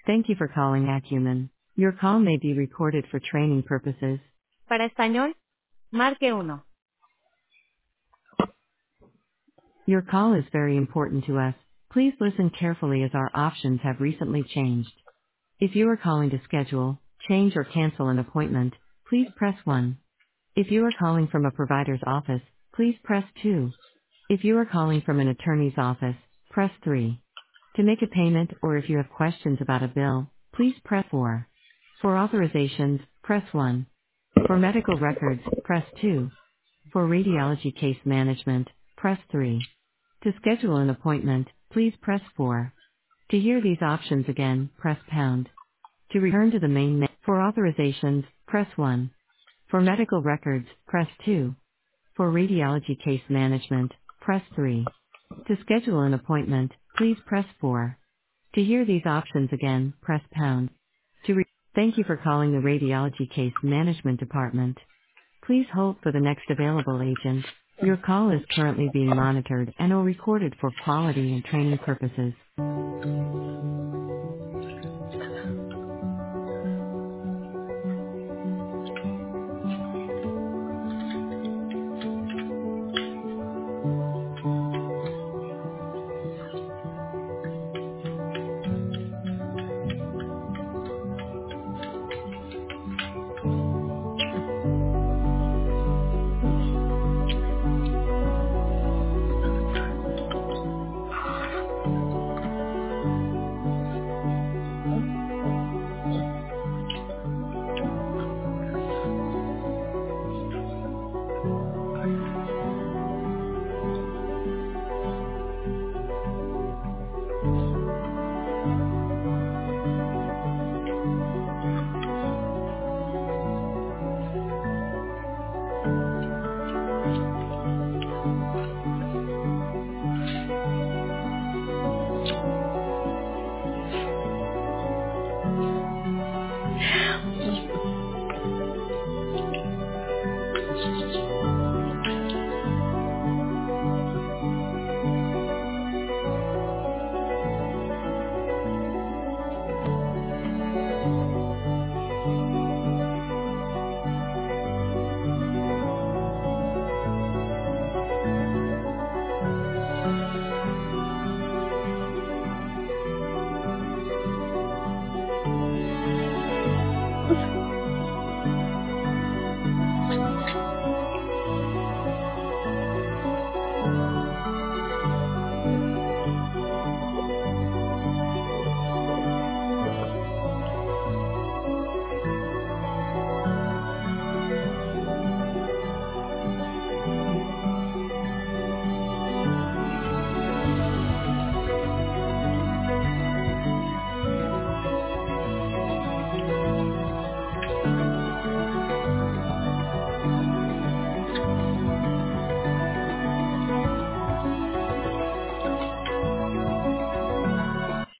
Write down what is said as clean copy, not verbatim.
Thank you for calling Acumen. Your call may be recorded for training purposes. Para español, marque uno. Your call is very important to us. Please listen carefully as our options have recently changed. If you are calling to schedule, change or cancel an appointment, please press 1. If you are calling from a provider's office, please press 2. If you are calling from an attorney's office, press 3. To make a payment or if you have questions about a bill, please press 4. For authorizations, press 1. For medical records, press 2. For radiology case management, press 3. To schedule an appointment, please press 4. To hear these options again, press pound. To return to the for authorizations, press 1. For medical records, press 2. For radiology case management, press 3. To schedule an appointment, please press 4. To hear these options again, press pound. Thank you for calling the radiology case management department. Please hold for the next available agent. Your call is currently being monitored and or recorded for quality and training purposes.